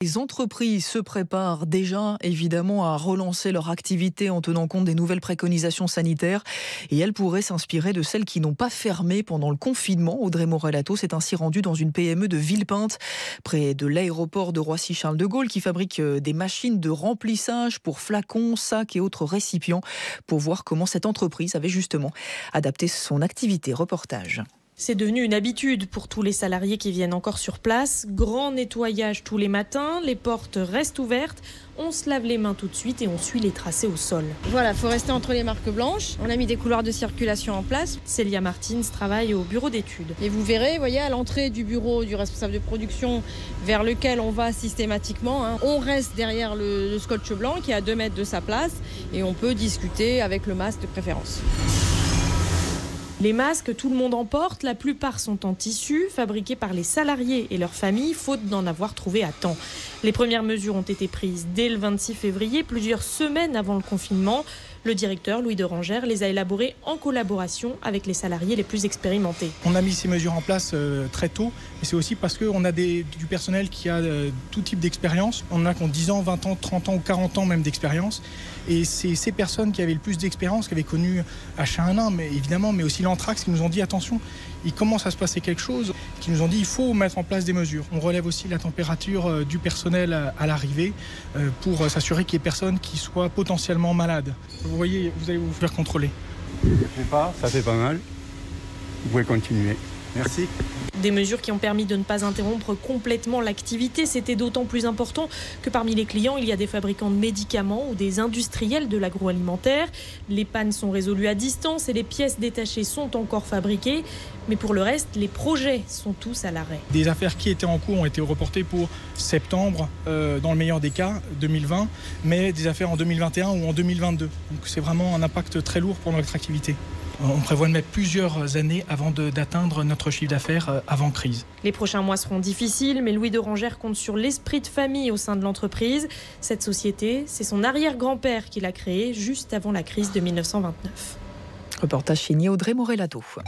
Les entreprises se préparent déjà évidemment à relancer leur activité en tenant compte des nouvelles préconisations sanitaires et elles pourraient s'inspirer de celles qui n'ont pas fermé pendant le confinement. Audrey Morellato s'est ainsi rendue dans une PME de Villepinte, près de l'aéroport de Roissy-Charles de Gaulle, qui fabrique des machines de remplissage pour flacons, sacs et autres récipients, pour voir comment cette entreprise avait justement adapté son activité. Reportage. C'est devenu une habitude pour tous les salariés qui viennent encore sur place. Grand nettoyage tous les matins, les portes restent ouvertes, on se lave les mains tout de suite et on suit les tracés au sol. Voilà, il faut rester entre les marques blanches. On a mis des couloirs de circulation en place. Célia Martins travaille au bureau d'études. Et vous verrez, voyez, à l'entrée du bureau du responsable de production vers lequel on va systématiquement, on reste derrière le scotch blanc qui est à 2 mètres de sa place et on peut discuter avec le masque de préférence. Les masques, tout le monde en porte. La plupart sont en tissu, fabriqués par les salariés et leurs familles, faute d'en avoir trouvé à temps. Les premières mesures ont été prises dès le 26 février, plusieurs semaines avant le confinement. Le directeur, Louis de Rangère, les a élaborés en collaboration avec les salariés les plus expérimentés. On a mis ces mesures en place très tôt, et c'est aussi parce qu'on a du personnel qui a tout type d'expérience. On a qui ont 10 ans, 20 ans, 30 ans ou 40 ans même d'expérience. Et c'est ces personnes qui avaient le plus d'expérience, qui avaient connu H1N1, mais évidemment, mais aussi l'anthrax, qui nous ont dit attention, il commence à se passer quelque chose, qui nous ont dit il faut mettre en place des mesures. On relève aussi la température du personnel à l'arrivée pour s'assurer qu'il y ait personne qui soit potentiellement malade. Vous voyez, vous allez vous faire contrôler. Je sais pas, ça fait pas mal. Vous pouvez continuer. Merci. Des mesures qui ont permis de ne pas interrompre complètement l'activité. C'était d'autant plus important que parmi les clients, il y a des fabricants de médicaments ou des industriels de l'agroalimentaire. Les pannes sont résolues à distance et les pièces détachées sont encore fabriquées. Mais pour le reste, les projets sont tous à l'arrêt. Des affaires qui étaient en cours ont été reportées pour septembre, dans le meilleur des cas, 2020, mais des affaires en 2021 ou en 2022. Donc c'est vraiment un impact très lourd pour notre activité. On prévoit de mettre plusieurs années avant d'atteindre notre chiffre d'affaires avant crise. Les prochains mois seront difficiles, mais Louis de Rangère compte sur l'esprit de famille au sein de l'entreprise. Cette société, c'est son arrière-grand-père qui l'a créée juste avant la crise de 1929. Reportage signé Audrey Morellato.